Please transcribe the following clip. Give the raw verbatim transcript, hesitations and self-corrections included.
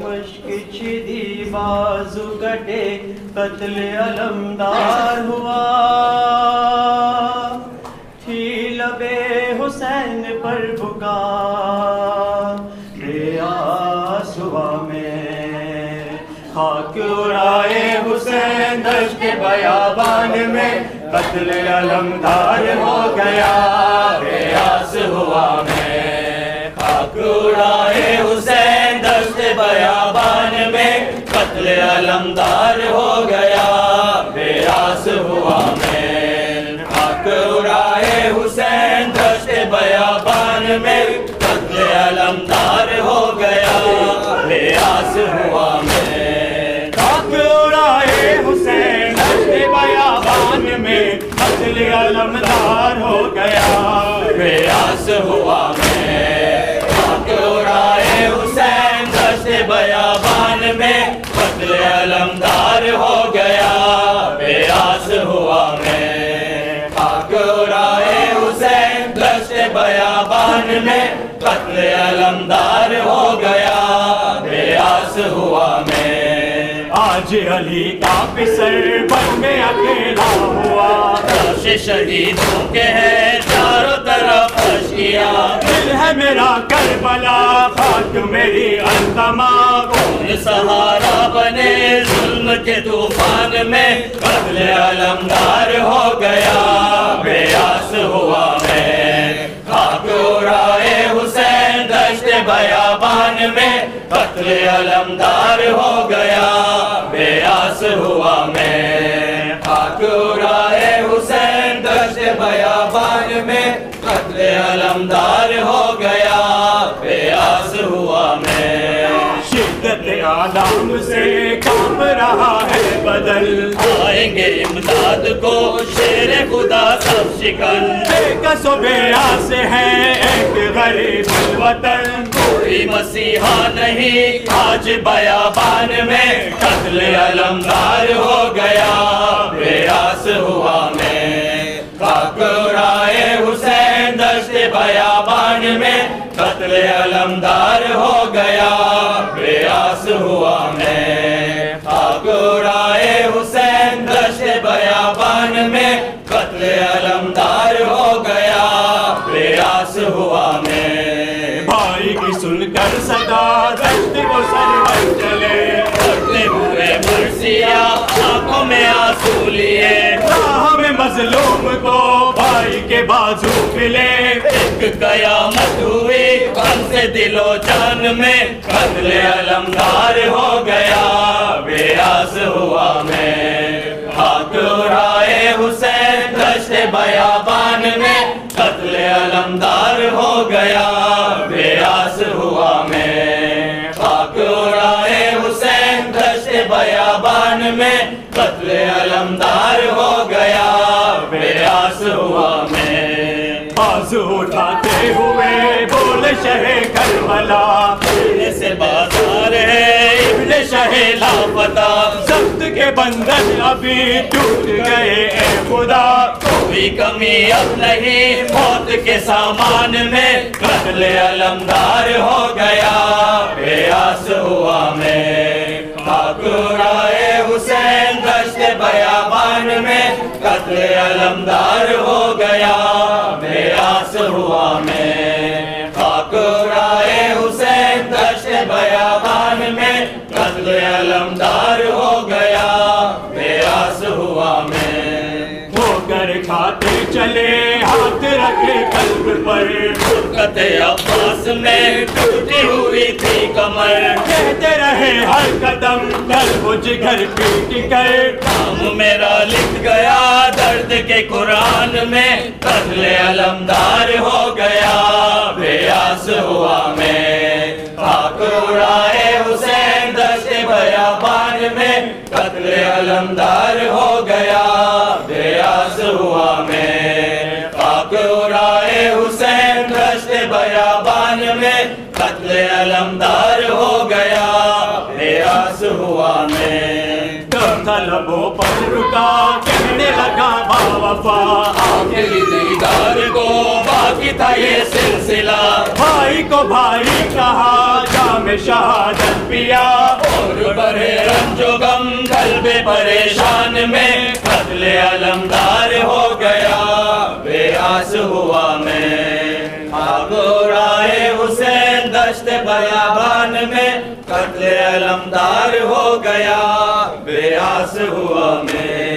مشک چھدی بازو کٹے قتل علمدار ہوا تھی لبے حسین پر بکا ریاض ہوا میں خاک اڑائے حسین دشت بیابان میں قتل علمدار ہو گیا ریاض ہوا میں خاک اڑائے حسین دشت بیابان میں قتل علمدار ہو گیا ریاض ہوا میں خاک اڑائے حسین دشت بیابان میں قتل علمدار ہو گیا ریاض ہوا میں خاک اڑائے حسین دشت بیابان میں قتل علمدار ہو گیا ریاض ہوا میں خاک اڑائے حسین دشت بیابان میں قتل علمدار ہو گیا ریاض ہوا میں خاک اڑائے حسین دشت بیابان میں قتل علمدار ہو گیا ریاض ہوا میں آج علی کا پسر بن میں اکیلا ہوا لاش شہیدوں کے ہے چاروں طرف اشکیا دل ہے میرا کربلا خاک میری التما کون سہارا بنے ظلم کے طوفان میں قتل علمدار ہو گیا ریاض ہوا میں خاک اڑائے حسین دشت بیابان میں قتل علمدار ہو گیا ریاض ہوا میں خاک اڑائے حسین دشت بیابان میں قتل علمدار ہو گیا ریاض ہوا میں شدت آلام سے کانپ رہا ہے بدل آئیں گے امداد کو شیر خدا سب شکن بے کس و بے آس ہے ایک غریب الوطن کوئی مسیحا نہیں آج بیابان میں قتل علمدار ہو گیا ریاض ہوا میں خاک اڑائے حسین دشت بیابان میں قتل علمدار ہو گیا ریاض ہوا میں خاک اڑائے حسین دشت بیابان میں قتل علمدار ہو گیا ریاض ہوا میں بھائی کی سن کر صدا دشت کو سرور چلے کرتے ہوئے مرثیہ آنکھوں میں آنسو لیے راہ میں مظلوم کو بھائی کے بازو ملے ایک قیامت ہوئی غم سے دل و جان میں قتل علمدار ہو گیا ریاض ہوا میں خاک اڑائے حسین دشت بیابان میں قتل علمدار ہو گیا ریاض ہوا میں خاک اڑائے حسین دشت بیابان میں قتل علمدار ہو گیا ریاض ہوا میں بازو اٹھاتے ہوئے بول شہ کربلا سینے سے بازار ہے ابن شہ لاپتہ ضبط کے بندن ابھی ٹوٹ گئے اے خدا کوئی کمی اب نہیں موت کے سامان میں قتل علمدار ہو گیا ریاض ہوا میں خاک اڑائے حسین دشت بیابان میں قتل علمدار ہو گیا ریاض ہوا میں خاک اڑائے حسین دشت بیابان میں قتل علمدار ہو گیا ریاض ہوا میں ہو کر کھاتے چلے ہاتھ رکھے قلب پر برکت عباس میں ٹوٹی ہوئی تھی کمر کہتے رہے ہر قدم قلب و جگر پیٹ کر نام میرا لکھ گیا درد کے قرآن میں قتل علمدار ہو گیا ریاض ہوا میں خاک اڑائے حسین دشت بیابان میں قتل علمدار ہو گیا ریاض ہوا میں خاک اڑائے حسین دشت بیابان میں قتل علمدار ہو گیا ریاض ہوا میں لبوں پر رکا کہنے لگا با وفا آخری دیدار کو باقی تھا یہ سلسلہ بھائی کو بھائی کہا جام شہادت پیا پریشان میں قتل علمدار ہو گیا، بے آس ہوا میں خاک اڑائے حسین دشت بیابان میں قتل علمدار ہو گیا، بے آس ہوا میں